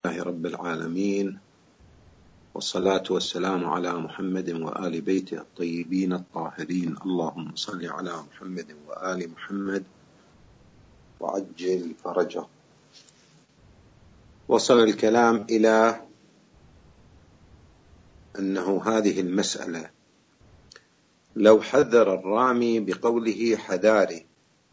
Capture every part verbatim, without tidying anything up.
لله رب العالمين، والصلاة والسلام على محمد وآل بيته الطيبين الطاهرين. اللهم صل على محمد وآل محمد وعجل فرجه. وصل الكلام إلى أنه هذه المسألة لو حذر الرامي بقوله حذاري،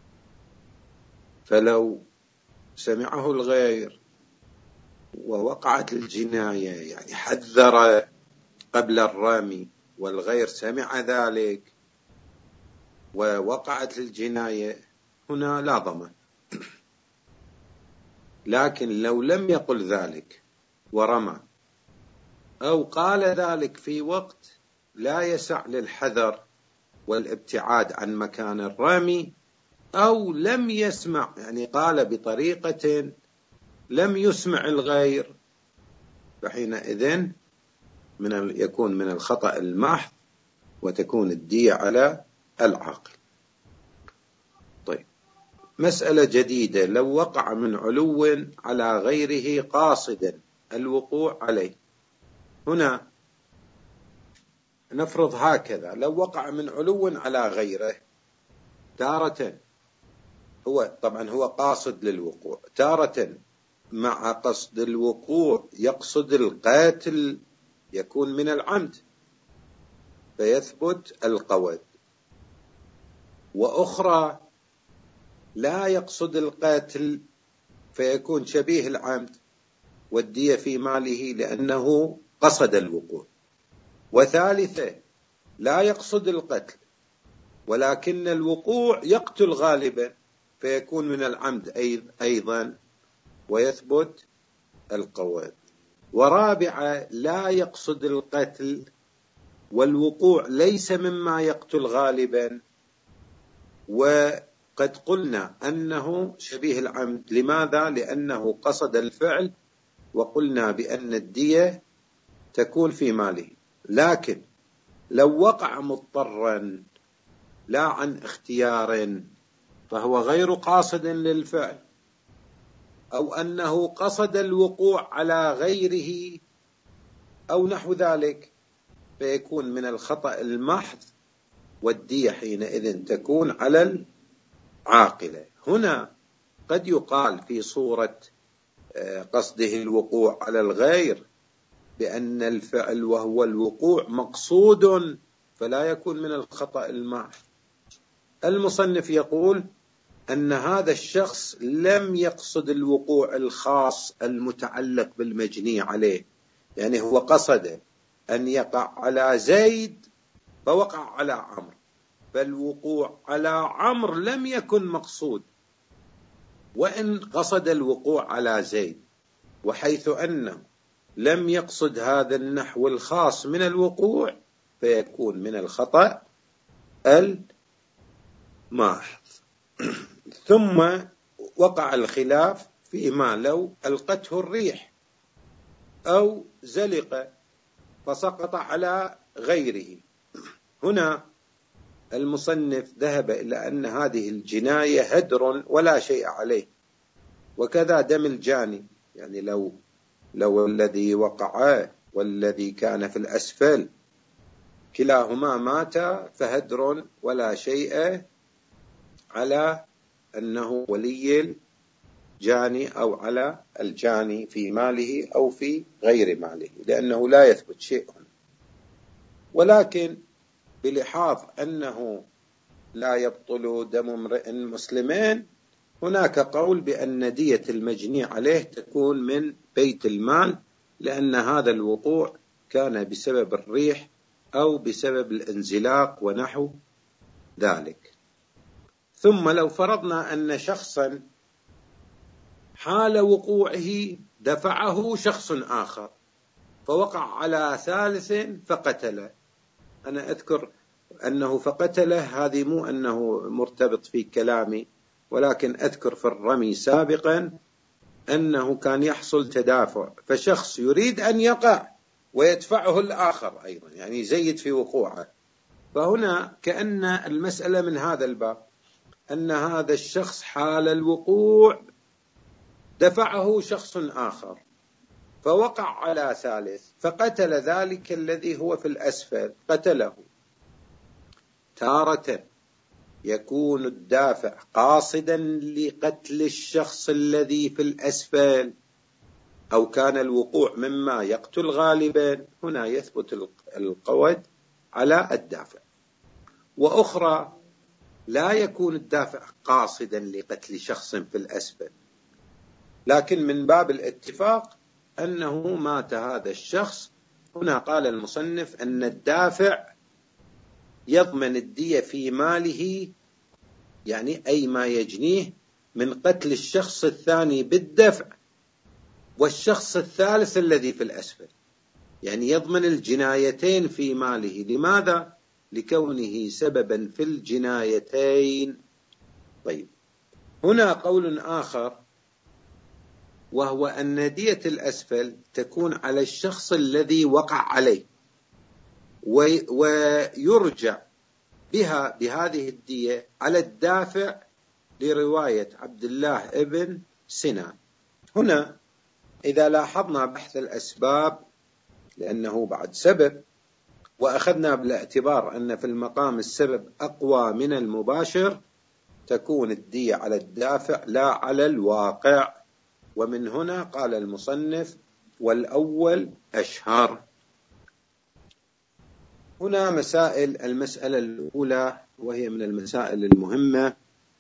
فلو سمعه الغير ووقعت الجناية، يعني حذر قبل الرامي والغير سمع ذلك ووقعت الجناية، هنا لا ضمان. لكن لو لم يقل ذلك ورمى، أو قال ذلك في وقت لا يسع للحذر والابتعاد عن مكان الرامي، أو لم يسمع، يعني قال بطريقة لم يسمع الغير، فحينئذ من يكون من الخطأ المحض وتكون الدية على العاقل. طيب، مسألة جديدة: لو وقع من علو على غيره قاصدا الوقوع عليه. هنا نفرض هكذا: لو وقع من علو على غيره، تارة هو طبعا هو قاصد للوقوع، تارة مع قصد الوقوع يقصد القاتل يكون من العمد فيثبت القود، وأخرى لا يقصد القاتل فيكون شبيه العمد والدية في ماله لأنه قصد الوقوع، وثالثة لا يقصد القتل ولكن الوقوع يقتل غالبا فيكون من العمد أيضا ويثبت القود، ورابعة لا يقصد القتل والوقوع ليس مما يقتل غالبا، وقد قلنا أنه شبيه العمد. لماذا؟ لأنه قصد الفعل، وقلنا بأن الدية تكون في ماله. لكن لو وقع مضطرا لا عن اختيار فهو غير قاصد للفعل، أو أنه قصد الوقوع على غيره أو نحو ذلك، فيكون من الخطأ المحض والدية حينئذ تكون على العاقلة. هنا قد يقال في صورة قصده الوقوع على الغير بأن الفعل وهو الوقوع مقصود فلا يكون من الخطأ المحض. المصنف يقول أن هذا الشخص لم يقصد الوقوع الخاص المتعلق بالمجني عليه، يعني هو قصد أن يقع على زيد فوقع على عمرو، فالوقوع على عمرو لم يكن مقصود وإن قصد الوقوع على زيد، وحيث أنه لم يقصد هذا النحو الخاص من الوقوع فيكون من الخطأ الماحض. ثم وقع الخلاف فيما لو ألقته الريح أو زلق فسقط على غيره. هنا المصنف ذهب إلى أن هذه الجناية هدر ولا شيء عليه، وكذا دم الجاني، يعني لو لو الذي وقع والذي كان في الأسفل كلاهما مات فهدر ولا شيء على أنه ولي الجاني أو على الجاني في ماله أو في غير ماله، لأنه لا يثبت شيء. ولكن بلحاظ أنه لا يبطل دم امرئ مسلمين، هناك قول بأن دية المجني عليه تكون من بيت المال، لأن هذا الوقوع كان بسبب الريح أو بسبب الانزلاق ونحو ذلك. ثم لو فرضنا أن شخصا حال وقوعه دفعه شخص آخر فوقع على ثالث فقتله، أنا أذكر أنه فقتله، هذه مو أنه مرتبط في كلامي، ولكن أذكر في الرمي سابقا أنه كان يحصل تدافع، فشخص يريد أن يقع ويدفعه الآخر أيضا، يعني يزيد في وقوعه. فهنا كأن المسألة من هذا الباب، أن هذا الشخص حال الوقوع دفعه شخص آخر فوقع على ثالث فقتل ذلك الذي هو في الأسفل، قتله. تارة يكون الدافع قاصدا لقتل الشخص الذي في الأسفل، أو كان الوقوع مما يقتل غالبا، هنا يثبت القود على الدافع. وأخرى لا يكون الدافع قاصدا لقتل شخص في الأسفل، لكن من باب الاتفاق أنه مات هذا الشخص. هنا قال المصنف أن الدافع يضمن الدية في ماله، يعني أي ما يجنيه من قتل الشخص الثاني بالدفع والشخص الثالث الذي في الأسفل، يعني يضمن الجنايتين في ماله. لماذا؟ لكونه سببا في الجنايتين. طيب، هنا قول آخر، وهو أن دية الأسفل تكون على الشخص الذي وقع عليه، ويرجع بها بهذه الدية على الدافع لرواية عبد الله ابن سنان. هنا إذا لاحظنا بحث الأسباب، لأنه بعد سبب، وأخذنا بالاعتبار أن في المقام السبب أقوى من المباشر، تكون الدية على الدافع لا على الواقع. ومن هنا قال المصنف والأول أشهر. هنا مسائل. المسألة الأولى وهي من المسائل المهمة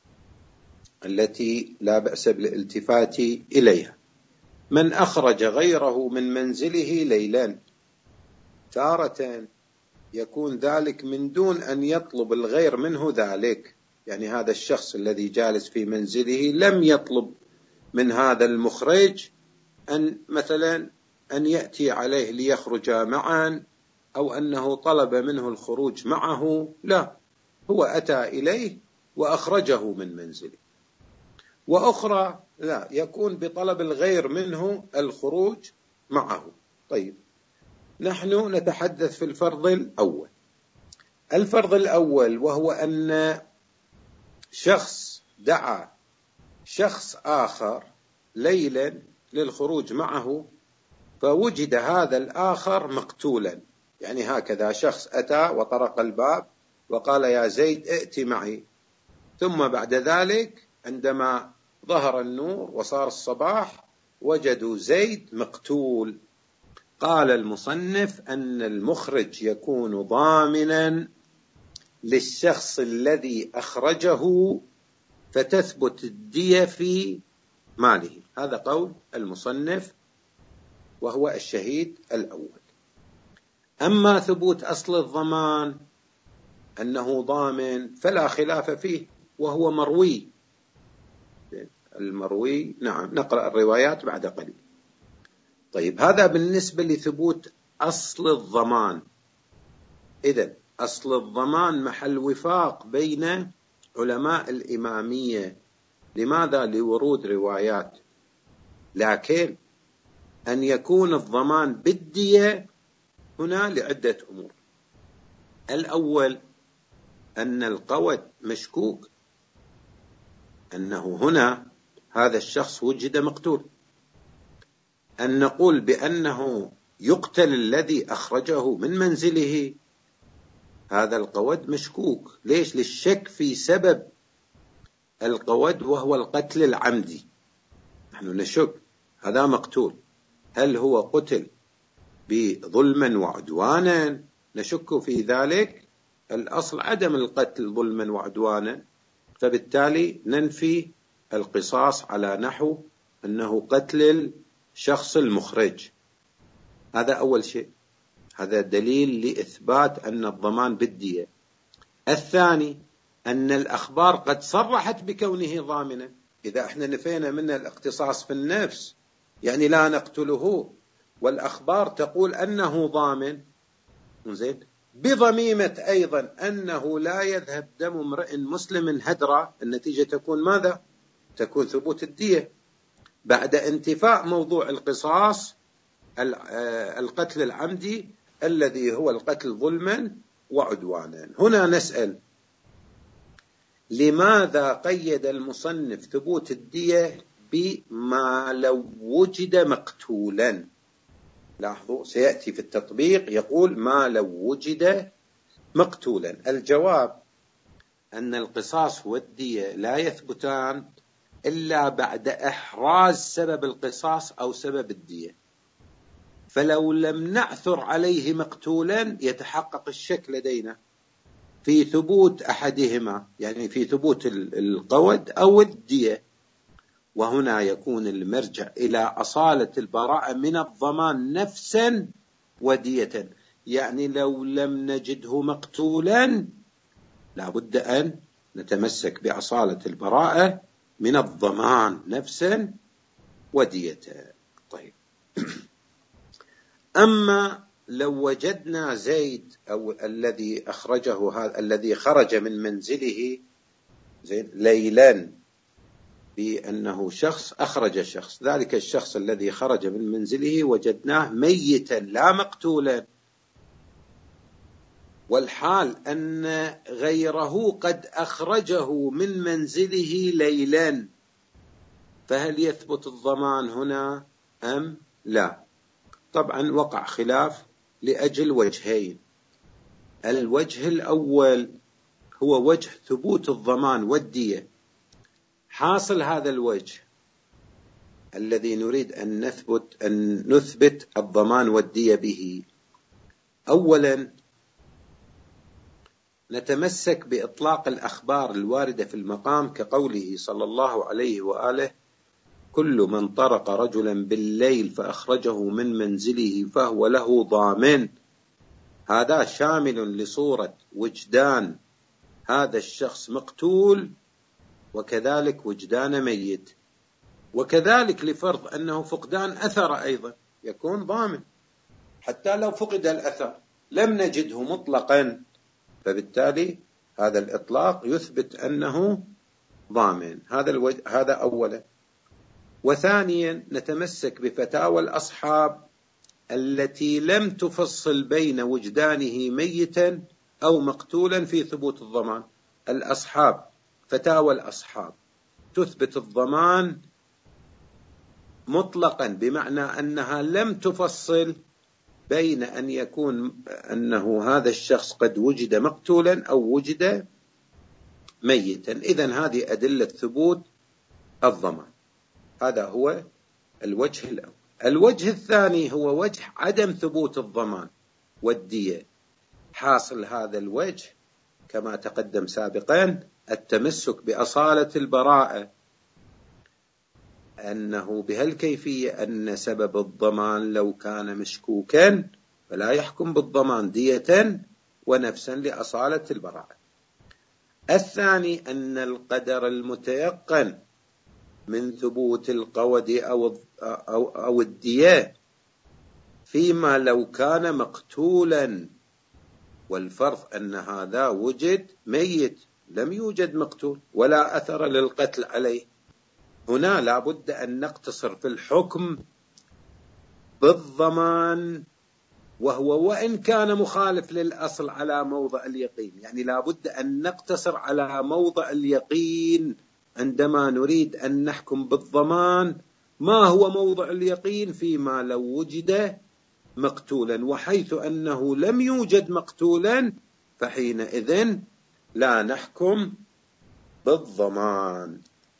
التي لا بأس بالالتفات إليها: من أخرج غيره من منزله ليلا. تارة يكون ذلك من دون أن يطلب الغير منه ذلك، يعني هذا الشخص الذي جالس في منزله لم يطلب من هذا المخرج أن مثلا أن يأتي عليه ليخرجا معا، أو أنه طلب منه الخروج معه، لا، هو أتى إليه وأخرجه من منزله. وأخرى لا، يكون بطلب الغير منه الخروج معه. طيب، نحن نتحدث في الفرض الأول. الفرض الأول وهو أن شخص دعا شخص آخر ليلا للخروج معه، فوجد هذا الآخر مقتولا، يعني هكذا شخص أتى وطرق الباب وقال يا زيد ائت معي، ثم بعد ذلك عندما ظهر النور وصار الصباح وجدوا زيد مقتول. قال المصنف أن المخرج يكون ضامنا للشخص الذي أخرجه، فتثبت الدية في ماله. هذا قول المصنف وهو الشهيد الأول. أما ثبوت أصل الضمان أنه ضامن فلا خلاف فيه، وهو مروي. المروي نعم، نقرأ الروايات بعد قليل. طيب، هذا بالنسبة لثبوت أصل الضمان. إذن أصل الضمان محل وفاق بين علماء الإمامية. لماذا؟ لورود روايات. لكن أن يكون الضمان بالدية هنا لعدة أمور. الأول أن القود مشكوك، أنه هنا هذا الشخص وجد مقتول. أن نقول بأنه يقتل الذي أخرجه من منزله، هذا القود مشكوك. ليش؟ للشك في سبب القود وهو القتل العمدي. نحن نشك هذا مقتول، هل هو قتل بظلما وعدوانا؟ نشك في ذلك. الأصل عدم القتل ظلما وعدوانا، فبالتالي ننفي القصاص على نحو أنه قتل الشخص المخرج. هذا أول شيء، هذا دليل لإثبات أن الضمان بالدية. الثاني أن الأخبار قد صرحت بكونه ضامنا. إذا احنا نفينا من الاقتصاص في النفس، يعني لا نقتله، والأخبار تقول أنه ضامن، زين، بضميمة أيضا أنه لا يذهب دم امرئ مسلم هدرا، النتيجة تكون ماذا؟ تكون ثبوت الدية بعد انتفاء موضوع القصاص، القتل العمدي الذي هو القتل ظلما وعدوانا. هنا نسأل: لماذا قيد المصنف ثبوت الدية بما لو وجد مقتولا؟ لاحظوا سيأتي في التطبيق يقول ما لو وجد مقتولا. الجواب أن القصاص والدية لا يثبتان إلا بعد إحراز سبب القصاص أو سبب الدية، فلو لم نعثر عليه مقتولا يتحقق الشك لدينا في ثبوت أحدهما، يعني في ثبوت القود أو الدية، وهنا يكون المرجع إلى أصالة البراءة من الضمان نفسا ودية. يعني لو لم نجده مقتولا لا بد أن نتمسك بأصالة البراءة من الضمان نفسا ودية. طيب أما لو وجدنا زيد أو الذي أخرجه هذا الذي خرج من منزله زيد ليلا بأنه شخص أخرج شخص، ذلك الشخص الذي خرج من منزله وجدناه ميتا لا مقتولا، والحال أن غيره قد أخرجه من منزله ليلا، فهل يثبت الضمان هنا أم لا؟ طبعا وقع خلاف لأجل وجهين. الوجه الأول هو وجه ثبوت الضمان والدية. حاصل هذا الوجه الذي نريد أن نثبت أن نثبت الضمان والدية به، أولا نتمسك بإطلاق الأخبار الواردة في المقام كقوله صلى الله عليه وآله: كل من طرق رجلا بالليل فأخرجه من منزله فهو له ضامن. هذا شامل لصورة وجدان هذا الشخص مقتول، وكذلك وجدان ميت، وكذلك لفرض أنه فقدان أثر أيضا يكون ضامن، حتى لو فقد الأثر لم نجده مطلقا، فبالتالي هذا الإطلاق يثبت أنه ضامن. هذا الوجه هذا أولا. وثانيا نتمسك بفتاوى الأصحاب التي لم تفصل بين وجدانه ميتا أو مقتولا في ثبوت الضمان. الأصحاب فتاوى الأصحاب تثبت الضمان مطلقا، بمعنى أنها لم تفصل بين أن يكون أنه هذا الشخص قد وجد مقتولا أو وجد ميتا. إذن هذه أدلة ثبوت الضمان. هذا هو الوجه الأول. الوجه الثاني هو وجه عدم ثبوت الضمان والدية. حاصل هذا الوجه كما تقدم سابقا التمسك بأصالة البراءة، أنه بهالكيفية أن سبب الضمان لو كان مشكوكا فلا يحكم بالضمان دية ونفسا لأصالة البراءة. الثاني أن القدر المتيقن من ثبوت القود أو أو أو الدية فيما لو كان مقتولا، والفرض أن هذا وجد ميت لم يوجد مقتول ولا أثر للقتل عليه. هنا لا بد أن نقتصر في الحكم بالضمان، وهو وإن كان مخالف للأصل على موضع اليقين، يعني لا بد أن نقتصر على موضع اليقين عندما نريد أن نحكم بالضمان. ما هو موضع اليقين؟ فيما لو وجد مقتولا، وحيث أنه لم يوجد مقتولا فحينئذ لا نحكم بالضمان.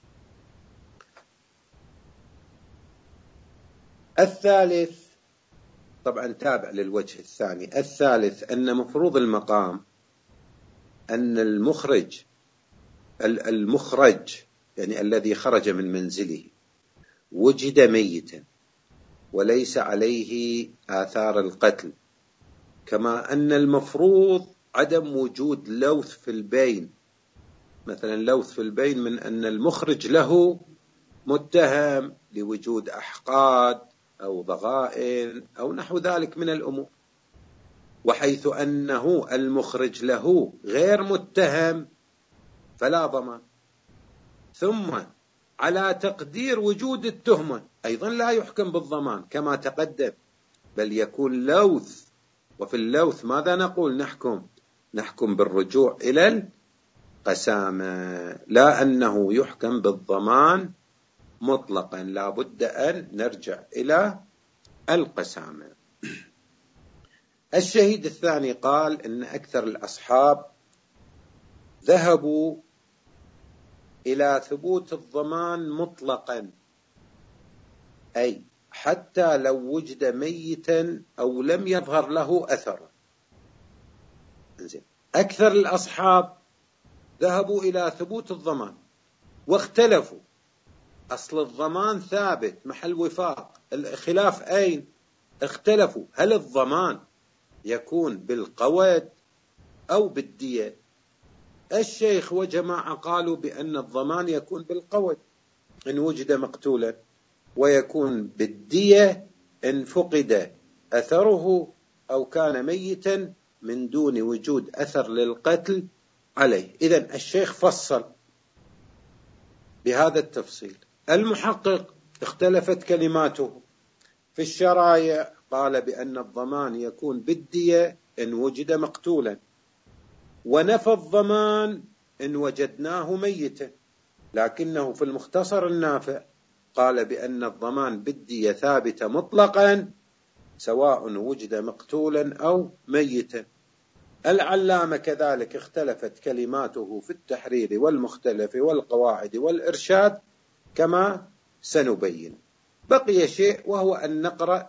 الثالث طبعا تابع للوجه الثاني. الثالث أن مفروض المقام أن المخرج المخرج يعني الذي خرج من منزله وجد ميتا وليس عليه آثار القتل، كما أن المفروض عدم وجود لوث في البين، مثلا لوث في البين من أن المخرج له متهم لوجود أحقاد أو ضغائن أو نحو ذلك من الأمور، وحيث أنه المخرج له غير متهم فلا ضمان. ثم على تقدير وجود التهمة أيضا لا يحكم بالضمان كما تقدم، بل يكون لوث، وفي اللوث ماذا نقول؟ نحكم نحكم بالرجوع إلى القسامة، لا أنه يحكم بالضمان مطلقا، لا بد أن نرجع إلى القسامة. الشهيد الثاني قال إن أكثر الأصحاب ذهبوا إلى ثبوت الضمان مطلقا، أي حتى لو وجد ميتا أو لم يظهر له أثر. أكثر الأصحاب ذهبوا إلى ثبوت الضمان واختلفوا. أصل الضمان ثابت محل وفاق، الخلاف أين؟ اختلفوا هل الضمان يكون بالقود أو بالدية. الشيخ وجماعة قالوا بأن الضمان يكون بالقود إن وجد مقتولا، ويكون بالدية إن فقد أثره أو كان ميتا من دون وجود أثر للقتل عليه. إذن الشيخ فصل بهذا التفصيل. المحقق اختلفت كلماته في الشرايع، قال بأن الضمان يكون بالدية إن وجد مقتولا، ونفى الضمان إن وجدناه ميتا، لكنه في المختصر النافع قال بأن الضمان بالدية ثابتة مطلقا سواء وجد مقتولا أو ميتا. العلامة كذلك اختلفت كلماته في التحرير والمختلف والقواعد والإرشاد كما سنبين. بقي شيء وهو أن نقرأ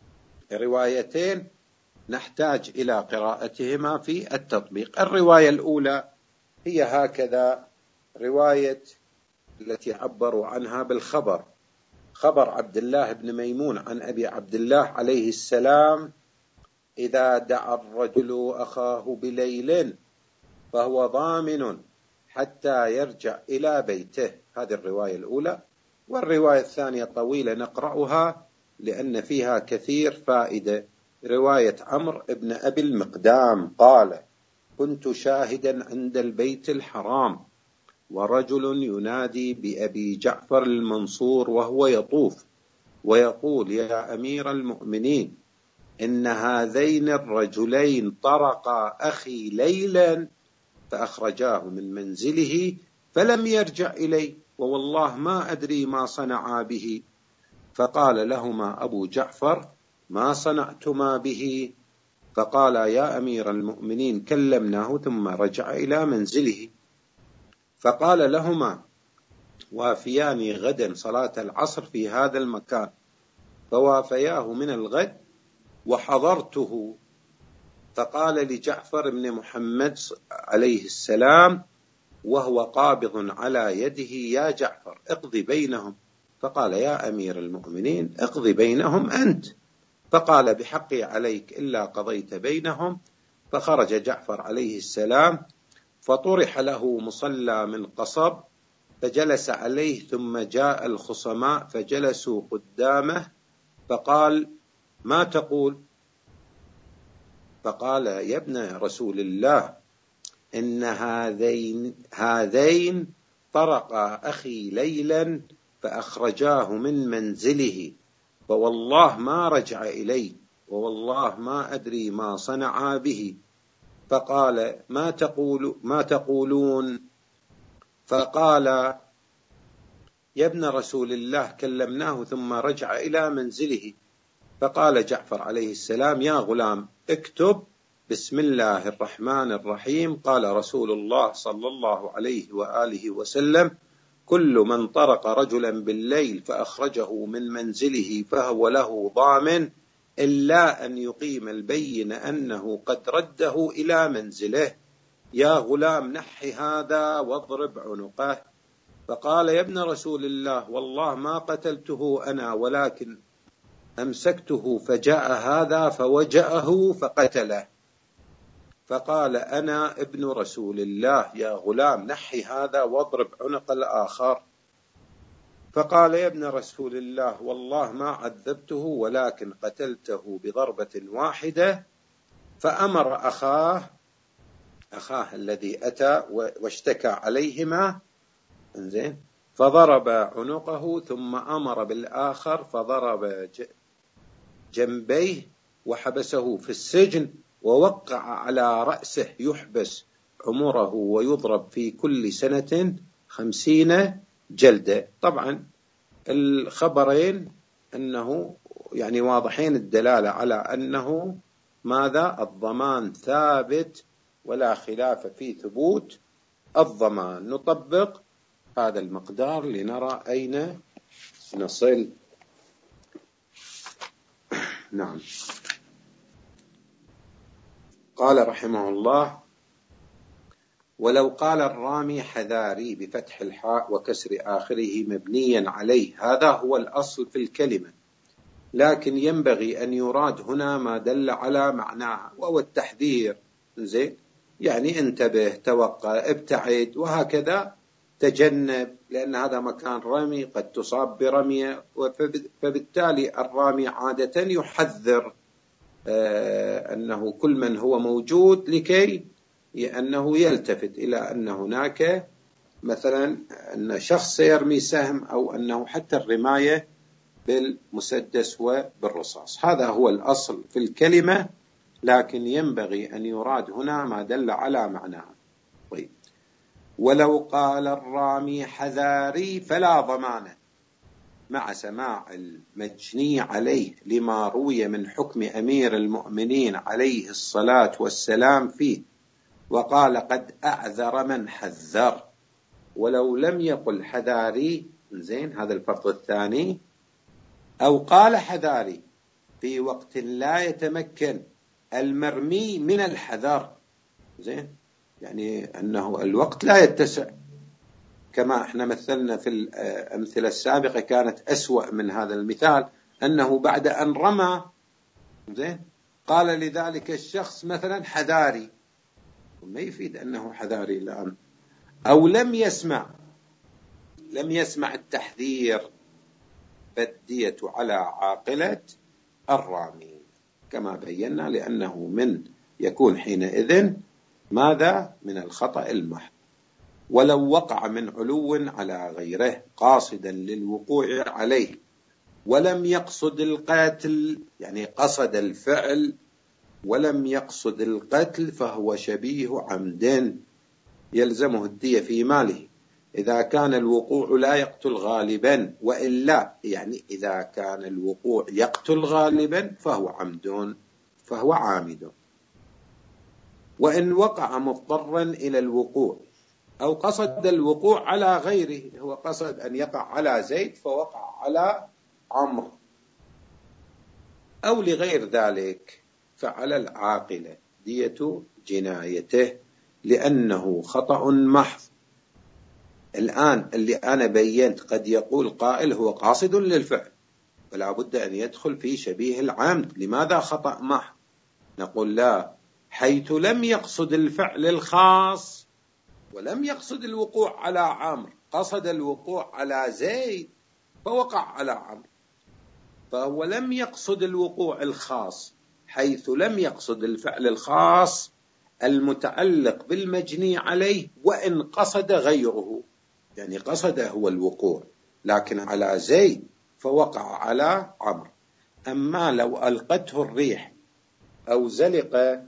روايتين نحتاج إلى قراءتهما في التطبيق. الرواية الأولى هي هكذا، رواية التي عبروا عنها بالخبر، خبر عبد الله بن ميمون عن أبي عبد الله عليه السلام: إذا دعا الرجل أخاه بليل فهو ضامن حتى يرجع إلى بيته. هذه الرواية الأولى. والرواية الثانية طويلة نقرأها لأن فيها كثير فائدة. رواية عمرو بن أبي المقدام قال: كنت شاهدا عند البيت الحرام ورجل ينادي بأبي جعفر المنصور وهو يطوف ويقول: يا أمير المؤمنين، إن هذين الرجلين طرقا أخي ليلا فأخرجاه من منزله فلم يرجع إلي، ووالله ما أدري ما صنعا به. فقال لهما أبو جعفر: ما صنعتما به؟ فقال: يا أمير المؤمنين كلمناه ثم رجع إلى منزله. فقال لهما: وافياني غدا صلاة العصر في هذا المكان. فوافياه من الغد وحضرته. فقال لجعفر بن محمد عليه السلام وهو قابض على يده: يا جعفر اقضي بينهم. فقال: يا أمير المؤمنين اقضي بينهم أنت. فقال: بحقي عليك إلا قضيت بينهم. فخرج جعفر عليه السلام فطرح له مصلى من قصب فجلس عليه، ثم جاء الخصماء فجلسوا قدامه فقال: ما تقول؟ فقال: يا ابن رسول الله، إن هذين هذين طرقا أخي ليلا فأخرجاه من منزله، فوالله ما رجع إلي، ووالله ما أدري ما صنعا به. فقال: ما تقول ما تقولون؟ فقال: يا ابن رسول الله كلمناه ثم رجع إلى منزله. فقال جعفر عليه السلام: يا غلام اكتب بسم الله الرحمن الرحيم. قال رسول الله صلى الله عليه وآله وسلم: كل من طرق رجلا بالليل فأخرجه من منزله فهو له ضامن إلا أن يقيم البين أنه قد رده إلى منزله. يا غلام نحي هذا واضرب عنقه. فقال: يا ابن رسول الله، والله ما قتلته أنا، ولكن أمسكته فجاء هذا فوجأه فقتله. فقال: أنا ابن رسول الله، يا غلام نحي هذا واضرب عنق الآخر. فقال: يا ابن رسول الله، والله ما عذبته ولكن قتلته بضربة واحدة. فأمر أخاه أخاه الذي أتى واشتكى عليهما إنزين فضرب عنقه، ثم أمر بالآخر فضرب جنبيه وحبسه في السجن، ووقع على رأسه يحبس عمره ويضرب في كل سنة خمسين جلدة. طبعا الخبرين أنه يعني واضحين الدلالة على أنه ماذا؟ الضمان ثابت ولا خلاف في ثبوت الضمان. نطبق هذا المقدار لنرى أين نصل. نعم. قال رحمه الله: ولو قال الرامي حذاري بفتح الحاء وكسر آخره مبنيا عليه، هذا هو الأصل في الكلمة، لكن ينبغي أن يراد هنا ما دل على معناها وهو التحذير. زين، يعني انتبه، توقع، ابتعد، وهكذا، تجنب، لأن هذا مكان رمي، قد تصاب برمية، فبالتالي الرامي عادة يحذر أنه كل من هو موجود لكي أنه يلتفت إلى أن هناك مثلا أن شخص يرمي سهم، أو أنه حتى الرماية بالمسدس وبالرصاص. هذا هو الأصل في الكلمة، لكن ينبغي أن يراد هنا ما دل على معناها. طيب، ولو قال الرامي حذاري فلا ضمان، مع سماع المجني عليه لما روي من حكم أمير المؤمنين عليه الصلاة والسلام فيه، وقال قد أعذر من حذر. ولو لم يقل حذاري، زين، هذا الفرض الثاني، أو قال حذاري في وقت لا يتمكن المرمي من الحذر، زين، يعني أنه الوقت لا يتسع، كما احنا مثلنا في الأمثلة السابقة كانت أسوأ من هذا المثال، أنه بعد أن رمى، زين، قال لذلك الشخص مثلا حذاري، ما يفيد أنه حذاري الآن. أو لم يسمع لم يسمع التحذير، فالدية على عاقلة الرامي كما بينا، لأنه من يكون حينئذ ماذا؟ من الخطأ المحض. ولو وقع من علو على غيره قاصدا للوقوع عليه ولم يقصد القتل، يعني قصد الفعل ولم يقصد القتل، فهو شبيه عمد، يلزمه الدية في ماله إذا كان الوقوع لا يقتل غالبا، وإلا يعني إذا كان الوقوع يقتل غالبا فهو عمد، فهو عامد. وإن وقع مضطرا إلى الوقوع أو قصد الوقوع على غيره، هو قصد أن يقع على زيد فوقع على عمرو أو لغير ذلك، فعلى العاقلة دية جنايته لأنه خطأ محض. الآن اللي أنا بينت قد يقول قائل هو قاصد للفعل، فلا بد أن يدخل في شبيه العمد. لماذا خطأ محض؟ نقول لا، حيث لم يقصد الفعل الخاص ولم يقصد الوقوع على عمرو، قصد الوقوع على زيد فوقع على عمرو، فهو لم يقصد الوقوع الخاص، حيث لم يقصد الفعل الخاص المتعلق بالمجني عليه، وإن قصد غيره، يعني قصد هو الوقوع لكن على زيد فوقع على عمرو. أما لو ألقته الريح أو زلق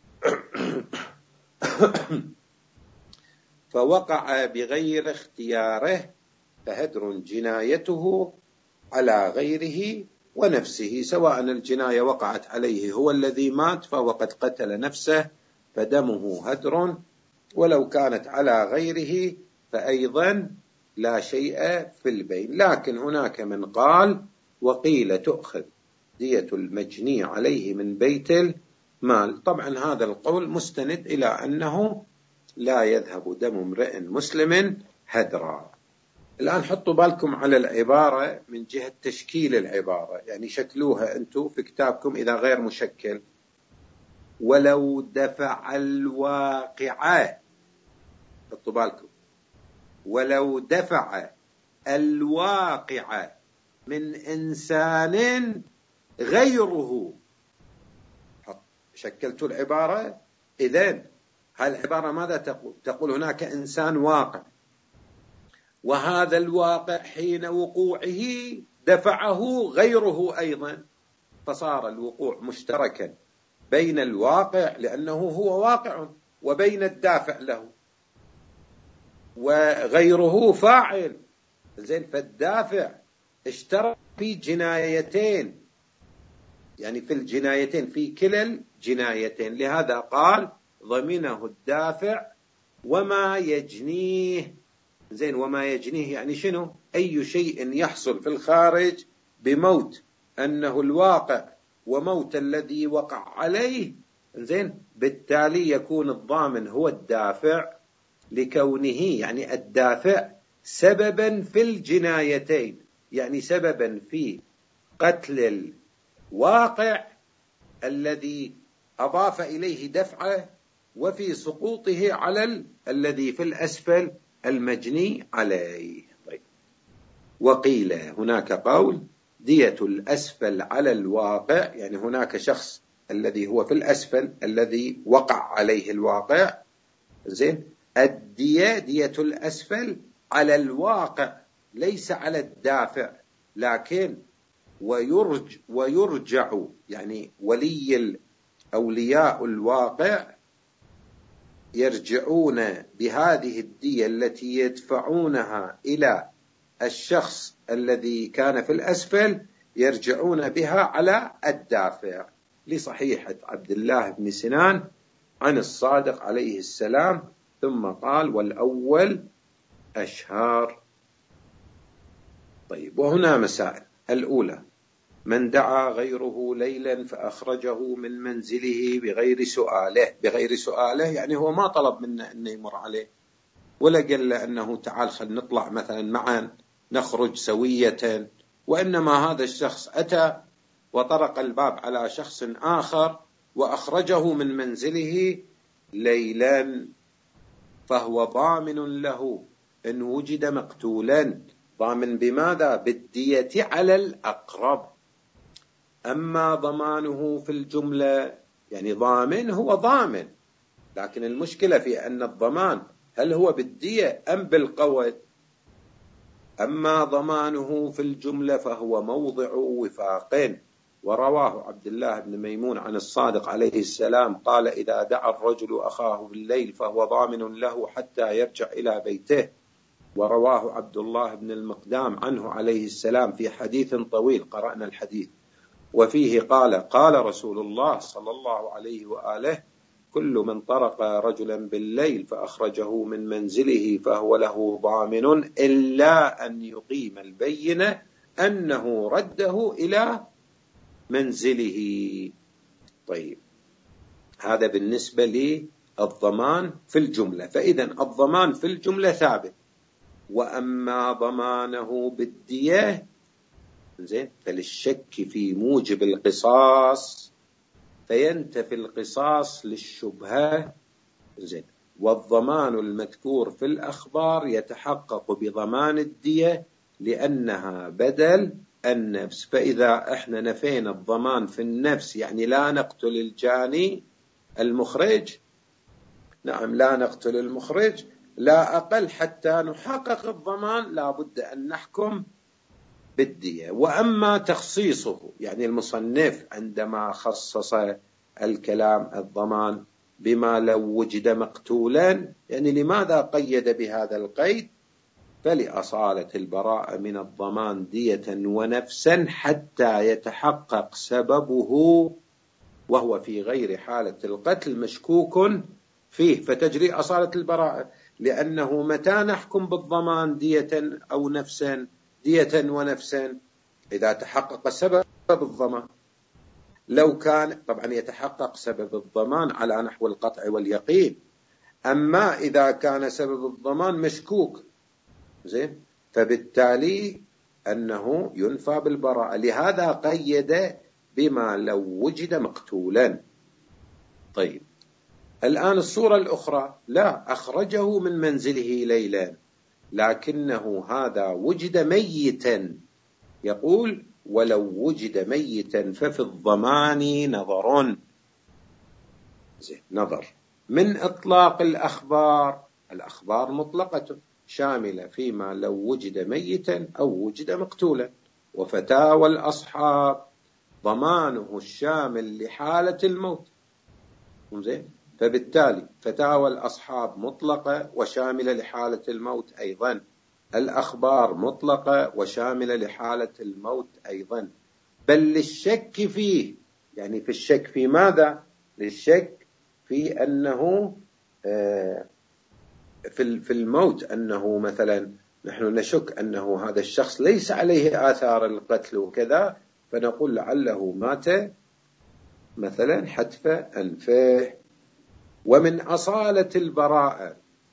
فوقع بغير اختياره فهدر جنايته على غيره ونفسه، سواء الجناية وقعت عليه هو الذي مات فهو قد قتل نفسه فدمه هدر، ولو كانت على غيره فأيضا لا شيء في البين. لكن هناك من قال وقيل تؤخذ دية المجني عليه من بيت المال. طبعا هذا القول مستند إلى أنه لا يذهب دم امرئ مسلم هدرا. الآن حطوا بالكم على العبارة من جهة تشكيل العبارة، يعني شكلوها أنتم في كتابكم إذا غير مشكل. ولو دفع الواقعة، حطوا بالكم، ولو دفع الواقع من إنسان غيره، شكلتوا العبارة. إذن هالعبارة ماذا تقول؟ تقول هناك إنسان واقع، وهذا الواقع حين وقوعه دفعه غيره أيضا، فصار الوقوع مشتركا بين الواقع لأنه هو واقع وبين الدافع له، وغيره فاعل. زين، فالدافع اشترك في جنايتين، يعني في الجنايتين، في كلا الجنايتين. لهذا قال ضمنه الدافع وما يجنيه. زين، وما يجنيه يعني شنو؟ أي شيء يحصل في الخارج بموت أنه الواقع وموت الذي وقع عليه، زين، بالتالي يكون الضامن هو الدافع لكونه يعني الدافع سببا في الجنايتين، يعني سببا في قتل الواقع الذي أضاف إليه دفعه، وفي سقوطه على الذي في الأسفل المجني عليه. طيب. وقيل هناك قول دية الأسفل على الواقع، يعني هناك شخص الذي هو في الأسفل الذي وقع عليه الواقع، زين، الدية دية الأسفل على الواقع ليس على الدافع، لكن ويرج ويرجع يعني ولي أولياء الواقع يرجعون بهذه الدية التي يدفعونها إلى الشخص الذي كان في الأسفل، يرجعون بها على الدافع، لصحيحة عبد الله بن سنان عن الصادق عليه السلام. ثم قال والأول أشهار. طيب، وهنا مسائل. الأولى: من دعا غيره ليلا فأخرجه من منزله بغير سؤاله. بغير سؤاله يعني هو ما طلب منه أنه يمر عليه، ولا قال له أنه تعال خل نطلع مثلا معا نخرج سوية، وإنما هذا الشخص أتى وطرق الباب على شخص آخر وأخرجه من منزله ليلا، فهو ضامن له إن وجد مقتولا. ضامن بماذا؟ بالدية على الأقرب. أما ضمانه في الجملة يعني ضامن، هو ضامن، لكن المشكلة في أن الضمان هل هو بالدية أم بالقود؟ أما ضمانه في الجملة فهو موضع وفاق. ورواه عبد الله بن ميمون عن الصادق عليه السلام قال إذا دعا الرجل أخاه بالليل فهو ضامن له حتى يرجع إلى بيته. ورواه عبد الله بن المقدام عنه عليه السلام في حديث طويل قرأنا الحديث، وفيه قال قال رسول الله صلى الله عليه وآله كل من طرق رجلا بالليل فأخرجه من منزله فهو له ضامن إلا أن يقيم البينة أنه رده إلى منزله. طيب، هذا بالنسبة للضمان في الجملة. فإذا الضمان في الجملة ثابت. وأما ضمانه بالدية زين فللشك في موجب القصاص، فينتفي القصاص للشبهة. زين، والضمان المذكور في الأخبار يتحقق بضمان الدية لأنها بدل النفس. فإذا احنا نفينا الضمان في النفس يعني لا نقتل الجاني المخرج، نعم لا نقتل المخرج، لا أقل حتى نحقق الضمان لا بد أن نحكم بالدية. وأما تخصيصه يعني المصنف عندما خصص الكلام الضمان بما لو وجد مقتولا، يعني لماذا قيد بهذا القيد؟ فلأصالة البراءة من الضمان دية ونفسا حتى يتحقق سببه، وهو في غير حالة القتل مشكوك فيه، فتجري أصالة البراءة. لأنه متى نحكم بالضمان دية أو نفسا؟ دية ونفسا إذا تحقق سبب الضمان. لو كان طبعا يتحقق سبب الضمان على نحو القطع واليقين، أما إذا كان سبب الضمان مشكوك زين فبالتالي أنه ينفى بالبراءة. لهذا قيد بما لو وجد مقتولا. طيب، الآن الصورة الأخرى لا أخرجه من منزله ليلا، لكنه هذا وجد ميتا. يقول ولو وجد ميتا ففي الضمان نظر. زين، نظر من إطلاق الأخبار. الأخبار مطلقة شاملة فيما لو وجد ميتا أو وجد مقتولا. وفتاوى الأصحاب ضمانه الشامل لحالة الموت. زين، فبالتالي فتاوى الأصحاب مطلقة وشاملة لحالة الموت أيضا. الأخبار مطلقة وشاملة لحالة الموت أيضا، بل للشك فيه يعني في الشك في ماذا؟ للشك في أنه في الموت، أنه مثلا نحن نشك أنه هذا الشخص ليس عليه آثار القتل وكذا، فنقول لعله مات مثلا حتف أنفه. ومن أصالة البراءة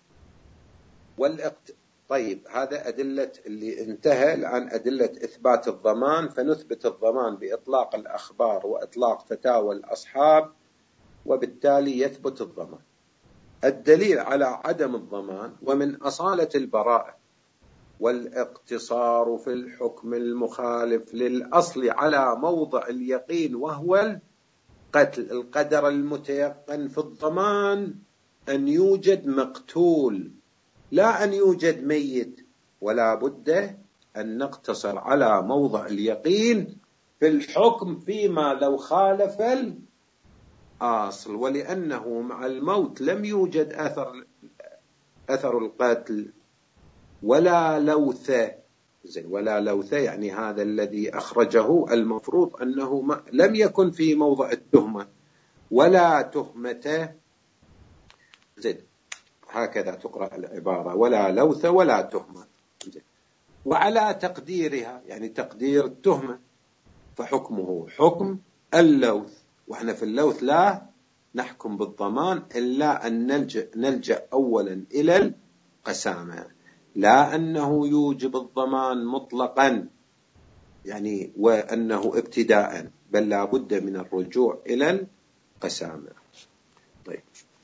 والاقت... طيب هذا أدلة اللي انتهى الآن أدلة إثبات الضمان، فنثبت الضمان بإطلاق الأخبار وإطلاق فتاوى الأصحاب، وبالتالي يثبت الضمان. الدليل على عدم الضمان: ومن أصالة البراءة والاقتصار في الحكم المخالف للأصل على موضع اليقين وهو القتل. القدر المتيقن في الضمان أن يوجد مقتول، لا أن يوجد ميت، ولا بد أن نقتصر على موضع اليقين في الحكم فيما لو خالف الأصل. ولأنه مع الموت لم يوجد أثر أثر القتل ولا لوث، ولا لوث يعني هذا الذي أخرجه المفروض أنه لم يكن في موضع التهمة، ولا تهمة زين، هكذا تقرأ العبارة: ولا لوث ولا تهمة. وعلى تقديرها يعني تقدير التهمة، فحكمه حكم اللوث. وإحنا في اللوث لا نحكم بالضمان إلا أن نلجأ, نلجأ أولا إلى القسامة، لا أنه يوجب الضمان مطلقا يعني وأنه ابتداء، بل لا بد من الرجوع إلى القسامة. طيب،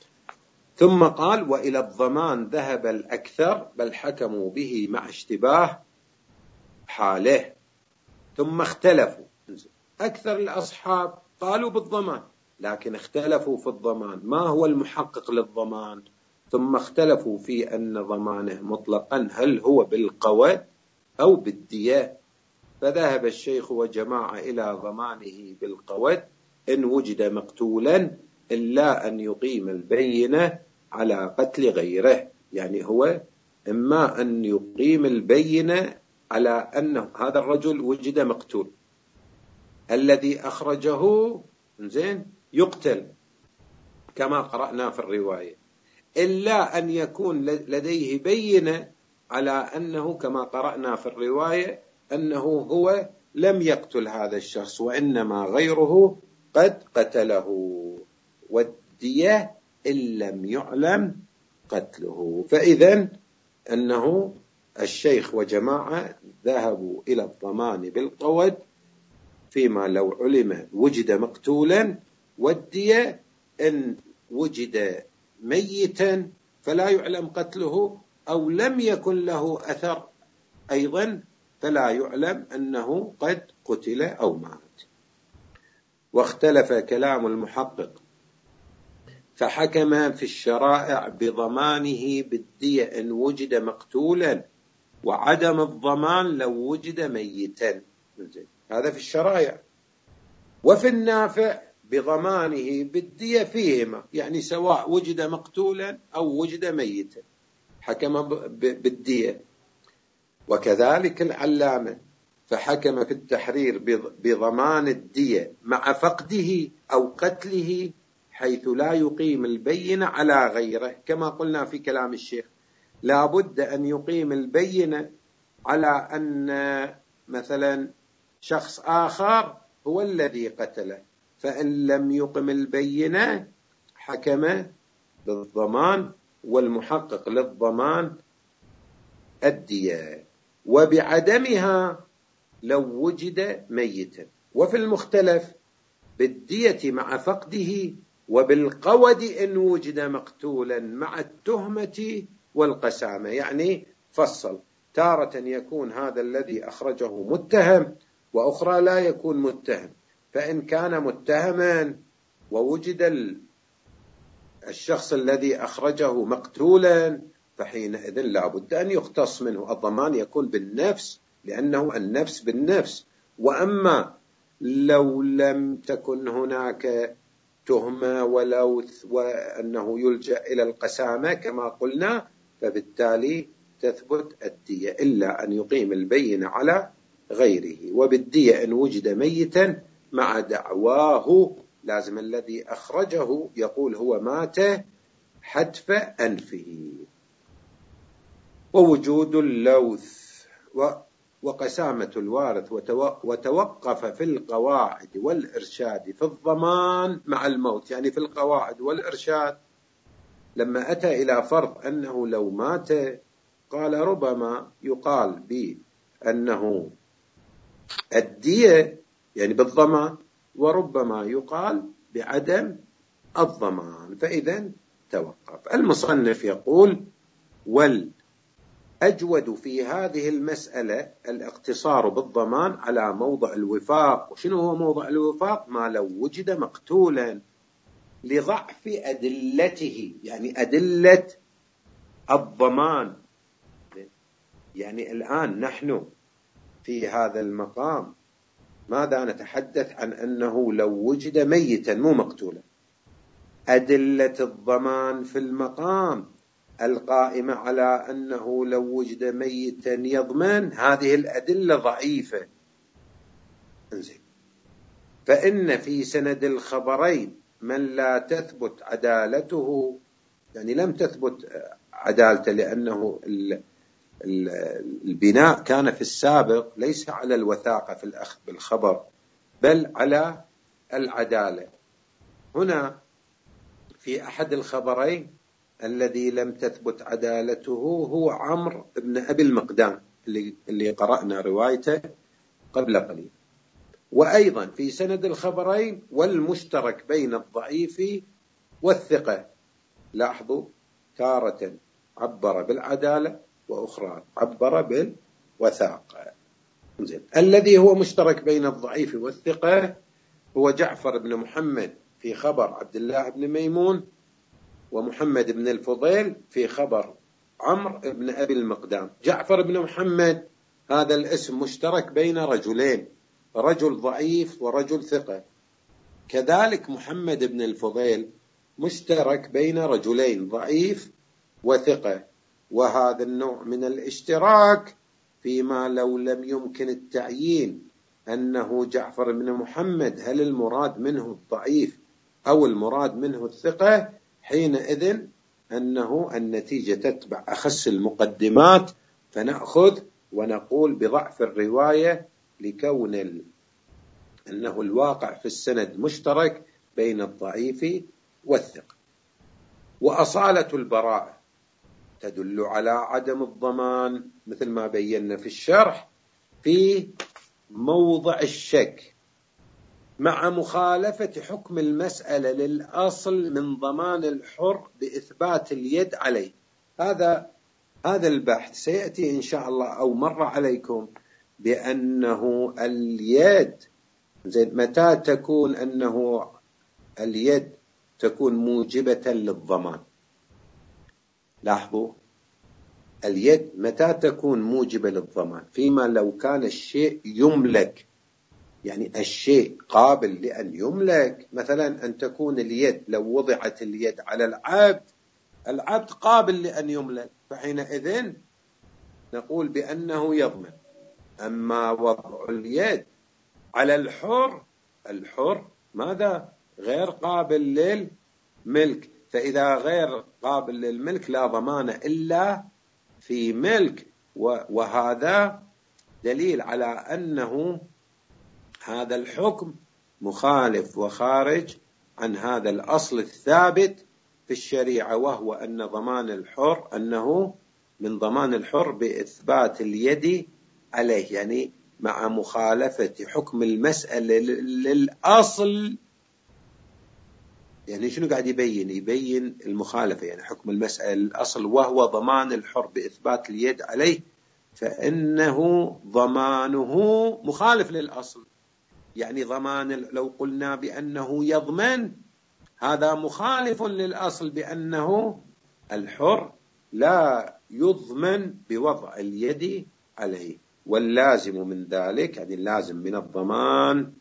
ثم قال: وإلى الضمان ذهب الأكثر بل حكموا به مع اشتباه حاله. ثم اختلفوا، أكثر الأصحاب قالوا بالضمان لكن اختلفوا في الضمان، ما هو المحقق للضمان؟ ثم اختلفوا في أن ضمانه مطلقا هل هو بالقود أو بالدية. فذهب الشيخ وجماعة إلى ضمانه بالقود إن وجد مقتولا، إلا أن يقيم البينة على قتل غيره. يعني هو إما أن يقيم البينة على أن هذا الرجل وجد مقتول، الذي أخرجه زين يقتل كما قرأنا في الرواية، إلا أن يكون لديه بينة على أنه كما قرأنا في الرواية أنه هو لم يقتل هذا الشخص وإنما غيره قد قتله، والدية إن لم يعلم قتله. فإذن أنه الشيخ وجماعة ذهبوا إلى الضمان بالقود فيما لو علم وجد مقتولا، والدية إن وجد ميتا فلا يعلم قتله أو لم يكن له أثر أيضا فلا يعلم أنه قد قتل أو مات. واختلف كلام المحقق فحكم في الشرائع بضمانه بالدية إن وجد مقتولا، وعدم الضمان لو وجد ميتا. هذا في الشرائع. وفي النافع بضمانه بالدية فيهما، يعني سواء وجد مقتولا أو وجد ميتا حكم بالدية. وكذلك العلامة فحكم في التحرير بضمان الدية مع فقده أو قتله، حيث لا يقيم البينة على غيره. كما قلنا في كلام الشيخ، لا بد أن يقيم البينة على أن مثلا شخص آخر هو الذي قتله، فإن لم يقم البينة حكم بالضمان، والمحقق للضمان الدية، وبعدمها لو وجد ميتا. وفي المختلف بالدية مع فقده، وبالقود إن وجد مقتولا مع التهمة والقسامة. يعني فصل، تارة يكون هذا الذي أخرجه متهم، وأخرى لا يكون متهم. فإن كان متهما ووجد الشخص الذي أخرجه مقتولا فحينئذ لا بد أن يختص منه. الضمان يكون بالنفس لأنه النفس بالنفس. وأما لو لم تكن هناك تهمة ولوث وأنه يلجأ إلى القسامة كما قلنا، فبالتالي تثبت الدية إلا أن يقيم البينة على غيره. وبالدية إن وجد ميتا مع دعواه لازم الذي أخرجه يقول هو مات حتف أنفه. ووجود اللوث وقسامة الوارث وتوقف في القواعد والإرشاد في الضمان مع الموت. يعني في القواعد والإرشاد لما أتى إلى فرض أنه لو مات قال ربما يقال بأنه الدية يعني بالضمان، وربما يقال بعدم الضمان، فإذا توقف. المصنف يقول: والأجود في هذه المسألة الاقتصار بالضمان على موضع الوفاق. وشنو هو موضع الوفاق؟ ما لو وجد مقتولا لضعف أدلته، يعني أدلة الضمان. يعني الآن نحن في هذا المقام ماذا نتحدث عن؟ أنه لو وجد ميتا مو مقتولا. أدلة الضمان في المقام القائمة على أنه لو وجد ميتا يضمن، هذه الأدلة ضعيفة. انزين، فإن في سند الخبرين من لا تثبت عدالته، يعني لم تثبت عدالته لأنه البناء كان في السابق ليس على الوثاقة في الأخذ بالخبر بل على العدالة. هنا في أحد الخبرين الذي لم تثبت عدالته هو عمرو بن أبي المقدام اللي, اللي قرأنا روايته قبل قليل. وأيضا في سند الخبرين والمشترك بين الضعيف والثقة. لاحظوا، تارة عبر بالعدالة وأخرى عبر بالوثاقة. الذي هو مشترك بين الضعيف والثقة هو جعفر بن محمد في خبر عبد الله بن ميمون، ومحمد بن الفضيل في خبر عمرو بن أبي المقدام. جعفر بن محمد هذا الاسم مشترك بين رجلين، رجل ضعيف ورجل ثقة. كذلك محمد بن الفضيل مشترك بين رجلين ضعيف وثقة. وهذا النوع من الاشتراك فيما لو لم يمكن التعيين أنه جعفر بن محمد هل المراد منه الضعيف أو المراد منه الثقة، حينئذ أنه النتيجة تتبع أخس المقدمات، فنأخذ ونقول بضعف الرواية لكون أنه الواقع في السند مشترك بين الضعيف والثقة. وأصالة البراءة تدل على عدم الضمان مثل ما بينا في الشرح في موضع الشك، مع مخالفة حكم المسألة للأصل من ضمان الحر بإثبات اليد عليه. هذا هذا البحث سيأتي إن شاء الله أو مر عليكم بأنه اليد زين متى تكون أنه اليد تكون موجبة للضمان. لاحظوا، اليد متى تكون موجبة للضمان؟ فيما لو كان الشيء يملك، يعني الشيء قابل لأن يملك. مثلا أن تكون اليد لو وضعت اليد على العبد، العبد قابل لأن يملك، فحينئذ نقول بأنه يضمن. أما وضع اليد على الحر، الحر ماذا؟ غير قابل للملك، فإذا غير قابل للملك لا ضمان إلا في ملك. وهذا دليل على أنه هذا الحكم مخالف وخارج عن هذا الأصل الثابت في الشريعة، وهو أن ضمان الحر أنه من ضمان الحر بإثبات اليد عليه، يعني مع مخالفة حكم المسألة للأصل. يعني شنو قاعد يبين؟ يبين المخالفة، يعني حكم المسألة للأصل وهو ضمان الحر بإثبات اليد عليه، فإنه ضمانه مخالف للأصل. يعني ضمان لو قلنا بأنه يضمن هذا مخالف للأصل بأنه الحر لا يضمن بوضع اليد عليه. واللازم من ذلك، يعني اللازم من الضمان،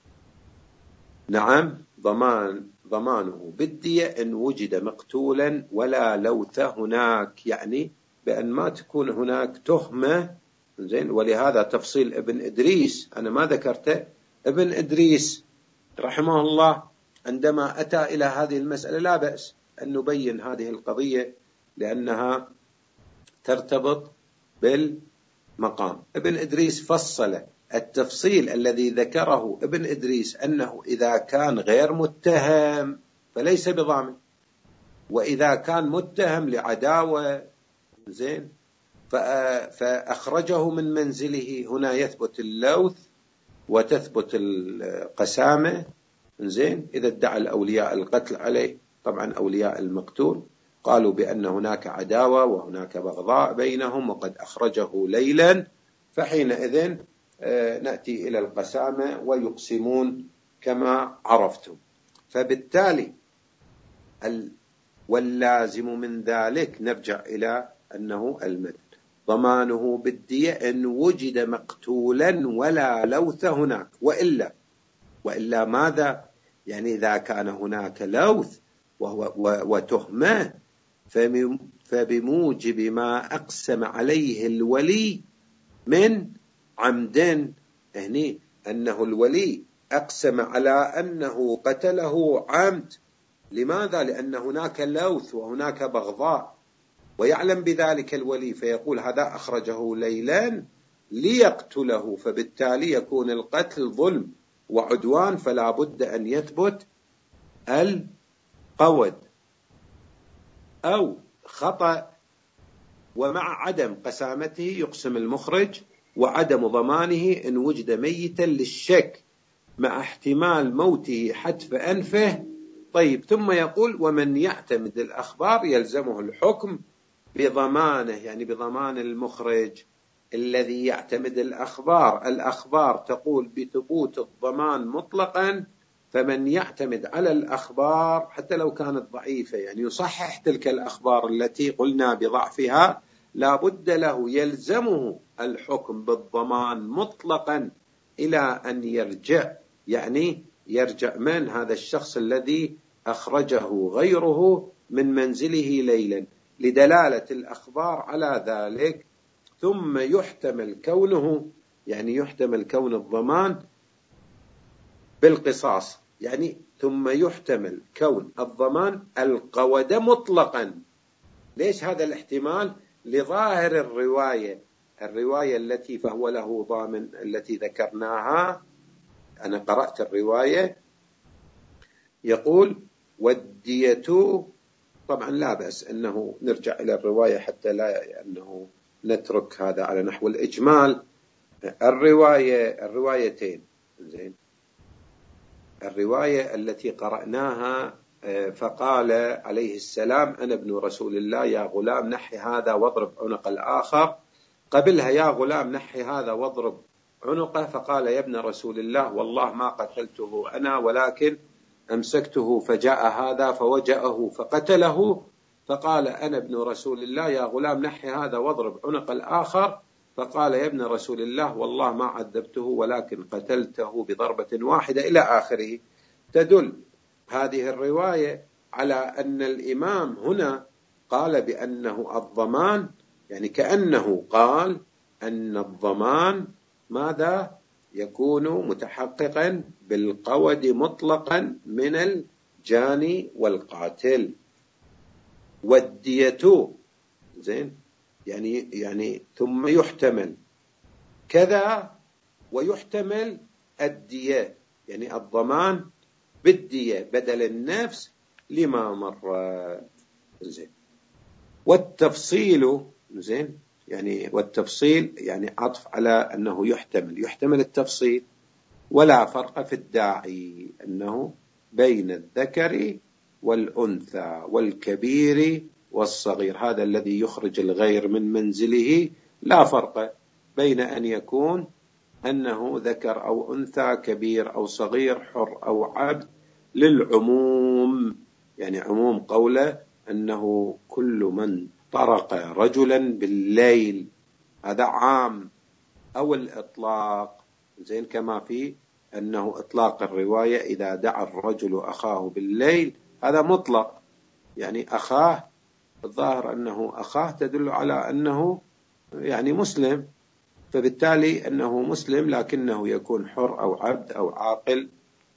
نعم ضمان ضمانه بالدية إن وجد مقتولا ولا لوث هناك، يعني بأن ما تكون هناك تهمة. زين، ولهذا تفصيل ابن إدريس أنا ما ذكرته. ابن إدريس رحمه الله عندما أتى إلى هذه المسألة لا بأس أن نبين هذه القضية لأنها ترتبط بالمقام. ابن إدريس فصل التفصيل الذي ذكره ابن إدريس أنه إذا كان غير متهم فليس بضامن، وإذا كان متهم لعداوة زين فأخرجه من منزله، هنا يثبت اللوث وتثبت القسامة زين. إذا ادعى الأولياء القتل عليه، طبعا أولياء المقتول قالوا بأن هناك عداوة وهناك بغضاء بينهم وقد أخرجه ليلا، فحينئذ نأتي إلى القسامة ويقسمون كما عرفتم. فبالتالي واللازم من ذلك نرجع إلى أنه المدد ضمانه بالدية إن وجد مقتولا ولا لوث هناك، وإلا وإلا ماذا؟ يعني إذا كان هناك لوث وهو وتهمة فبموجب ما أقسم عليه الولي من عمد، يعني أنه الولي أقسم على أنه قتله عمد. لماذا؟ لأن هناك لوث وهناك بغضاء، ويعلم بذلك الولي فيقول هذا أخرجه ليلا ليقتله، فبالتالي يكون القتل ظلم وعدوان، فلا بد أن يثبت القود أو خطأ. ومع عدم قسامته يقسم المخرج وعدم ضمانه إن وجد ميتا للشك مع احتمال موته حتف أنفه. طيب ثم يقول ومن يعتمد الأخبار يلزمه الحكم بضمانه، يعني بضمان المخرج الذي يعتمد الأخبار. الأخبار تقول بثبوت الضمان مطلقا، فمن يعتمد على الأخبار حتى لو كانت ضعيفة، يعني يصحح تلك الأخبار التي قلنا بضعفها، لا بد له يلزمه الحكم بالضمان مطلقا إلى أن يرجع، يعني يرجع من هذا الشخص الذي أخرجه غيره من منزله ليلا لدلالة الأخبار على ذلك. ثم يحتمل كونه، يعني يحتمل كون الضمان بالقصاص، يعني ثم يحتمل كون الضمان القود مطلقا. ليش هذا الاحتمال؟ لظاهر الرواية الرواية التي فهو له ضامن التي ذكرناها. أنا قرأت الرواية يقول والدية، طبعا لا بأس أنه نرجع إلى الرواية حتى لا أنه نترك هذا على نحو الإجمال. الرواية الروايتين زين، الرواية التي قرأناها فقال عليه السلام أنا ابن رسول الله يا غلام نحي هذا واضرب عنق الآخر، قبلها يا غلام نحي هذا واضرب عنقه، فقال يا ابن رسول الله والله ما قتلته أنا ولكن أمسكته فجاء هذا فوجأه فقتله، فقال أنا ابن رسول الله يا غلام نحي هذا واضرب عنق الآخر، فقال يا ابن رسول الله والله ما عذبته ولكن قتلته بضربة واحدة إلى آخره. تدل هذه الرواية على أن الإمام هنا قال بأنه الضمان، يعني كأنه قال أن الضمان ماذا؟ يكون متحققا بالقود مطلقا من الجاني والقاتل. والدية زين، يعني يعني ثم يحتمل كذا ويحتمل الدية، يعني الضمان بالدية بدل النفس لما مر زين. والتفصيل زين، يعني والتفصيل يعني عطف على أنه يحتمل يحتمل التفصيل، ولا فرق في الداعي أنه بين الذكر والأنثى والكبير والصغير، هذا الذي يخرج الغير من منزله لا فرق بين أن يكون أنه ذكر أو أنثى، كبير أو صغير، حر أو عبد، للعموم، يعني عموم قوله أنه كل من طرق رجلا بالليل هذا عام، أو الإطلاق زين كما في أنه إطلاق الرواية إذا دعا الرجل أخاه بالليل هذا مطلق، يعني أخاه الظاهر أنه أخاه تدل على أنه يعني مسلم، فبالتالي أنه مسلم لكنه يكون حر أو عبد أو عاقل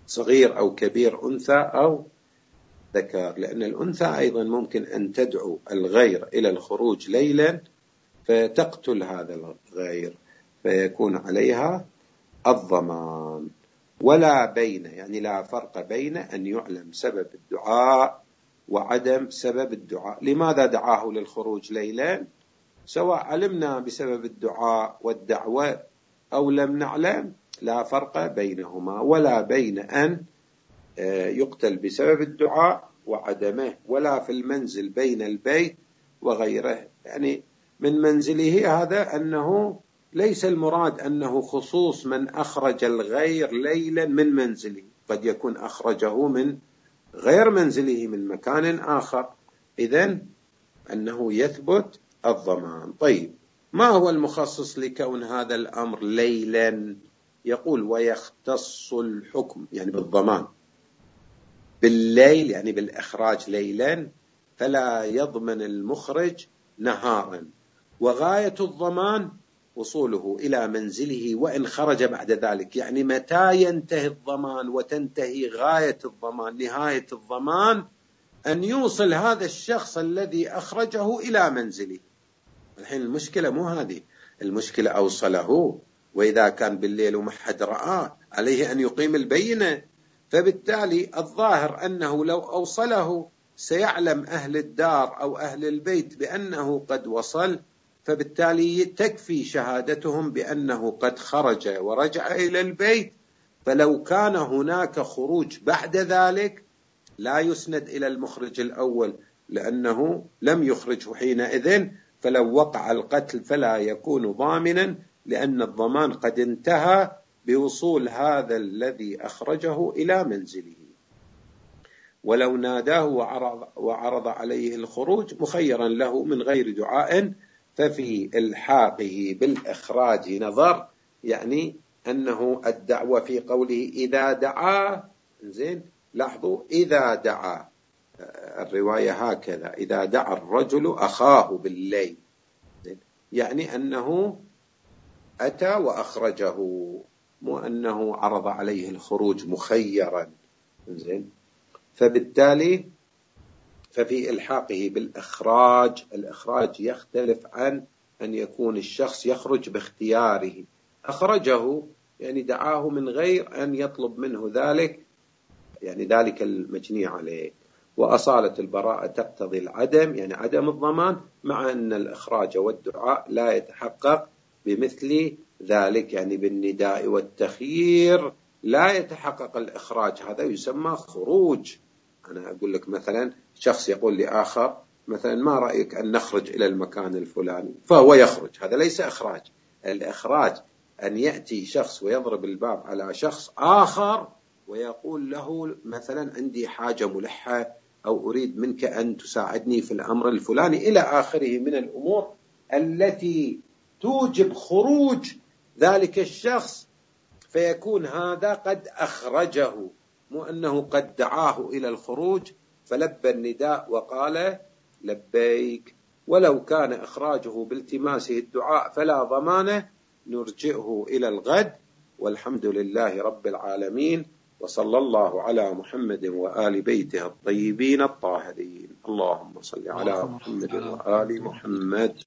صغير أو كبير، أنثى أو ذكر، لأن الأنثى أيضا ممكن أن تدعو الغير إلى الخروج ليلا فتقتل هذا الغير فيكون عليها الضمان. ولا بين، يعني لا فرق بين أن يعلم سبب الدعاء وعدم سبب الدعاء. لماذا دعاه للخروج ليلا؟ سواء علمنا بسبب الدعاء والدعوة أو لم نعلم، لا فرق بينهما. ولا بين أن يقتل بسبب الدعاء وعدمه، ولا في المنزل بين البيت وغيره. يعني من منزله هذا أنه ليس المراد أنه خصوص من أخرج الغير ليلا من منزله، قد يكون أخرجه من غير منزله من مكان آخر، إذن أنه يثبت الضمان. طيب، ما هو المخصص لكون هذا الأمر ليلا؟ يقول ويختص الحكم، يعني بالضمان بالليل، يعني بالإخراج ليلا، فلا يضمن المخرج نهارا، وغاية الضمان وصوله إلى منزله وإن خرج بعد ذلك. يعني متى ينتهي الضمان وتنتهي غاية الضمان؟ نهاية الضمان أن يوصل هذا الشخص الذي أخرجه إلى منزله. الحين المشكلة مو هذه، المشكلة أوصله، وإذا كان بالليل وما حد رآه عليه أن يقيم البينة. فبالتالي الظاهر أنه لو أوصله سيعلم أهل الدار أو أهل البيت بأنه قد وصل، فبالتالي تكفي شهادتهم بأنه قد خرج ورجع إلى البيت. فلو كان هناك خروج بعد ذلك لا يسند إلى المخرج الأول، لأنه لم يخرجه حينئذ، فلو وقع القتل فلا يكون ضامنا، لأن الضمان قد انتهى بوصول هذا الذي أخرجه إلى منزله. ولو ناداه وعرض, وعرض عليه الخروج مخيرا له من غير دعاء، ففي إلحاقه بالإخراج نظر، يعني أنه الدعوة في قوله إذا دعا. زين، لاحظوا إذا دعا، الرواية هكذا، إذا دعا الرجل أخاه بالليل، يعني أنه أتى وأخرجه، مو أنه عرض عليه الخروج مخيرا. زين، فبالتالي ففي إلحاقه بالإخراج، الإخراج يختلف عن أن يكون الشخص يخرج باختياره. أخرجه يعني دعاه من غير أن يطلب منه ذلك، يعني ذلك المجني عليه. وأصالة البراءة تقتضي العدم، يعني عدم الضمان، مع أن الإخراج والدعاء لا يتحقق بمثل ذلك، يعني بالنداء والتخيير لا يتحقق الإخراج، هذا يسمى خروج. أنا أقول لك مثلا شخص يقول لآخر مثلا ما رأيك أن نخرج إلى المكان الفلاني، فهو يخرج، هذا ليس إخراج. الإخراج أن يأتي شخص ويضرب الباب على شخص آخر ويقول له مثلا عندي حاجة ملحة أو أريد منك أن تساعدني في الأمر الفلاني إلى آخره من الأمور التي توجب خروج ذلك الشخص، فيكون هذا قد أخرجه، مو أنه قد دعاه إلى الخروج فلبى النداء وقال لبيك. ولو كان إخراجه بالتماسه الدعاء فلا ضمانه، نرجئه إلى الغد. والحمد لله رب العالمين، وصلى الله على محمد وآل بيته الطيبين الطاهرين. اللهم صل على محمد وآل محمد.